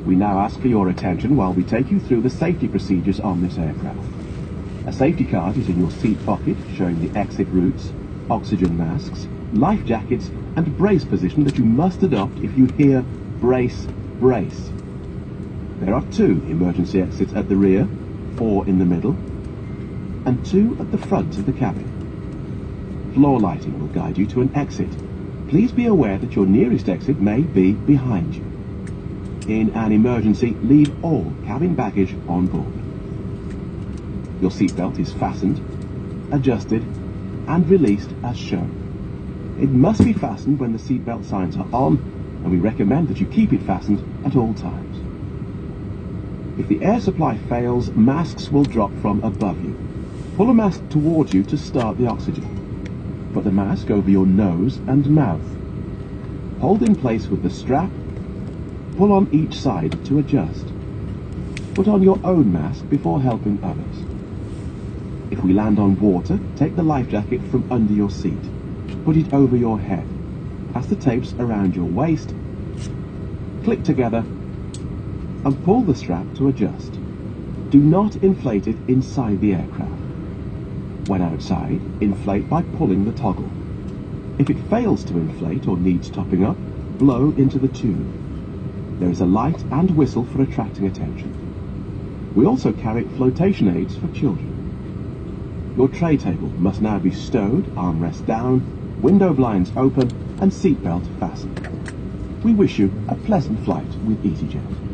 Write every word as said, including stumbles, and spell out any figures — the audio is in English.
We now ask for your attention while we take you through the safety procedures on this aircraft. A safety card is in your seat pocket showing the exit routes, oxygen masks, life jackets and brace position that you must adopt if you hear brace, brace. There are two emergency exits at the rear, four in the middle, and two at the front of the cabin. Floor lighting will guide you to an exit. Please be aware that your nearest exit may be behind you. In an emergency, leave all cabin baggage on board. Your seatbelt is fastened, adjusted, and released as shown. It must be fastened when the seatbelt signs are on, and we recommend that you keep it fastened at all times. If the air supply fails, masks will drop from above you. Pull a mask towards you to start the oxygen. Put the mask over your nose and mouth. Hold in place with the strap. Pull on each side to adjust. Put on your own mask before helping others. If we land on water, take the life jacket from under your seat. Put it over your head. Pass the tapes around your waist. Click together and pull the strap to adjust. Do not inflate it inside the aircraft. When outside, inflate by pulling the toggle. If it fails to inflate or needs topping up, blow into the tube. There is a light and whistle for attracting attention. We also carry flotation aids for children. Your tray table must now be stowed, armrest down, window blinds open, and seatbelt fastened. We wish you a pleasant flight with EasyJet.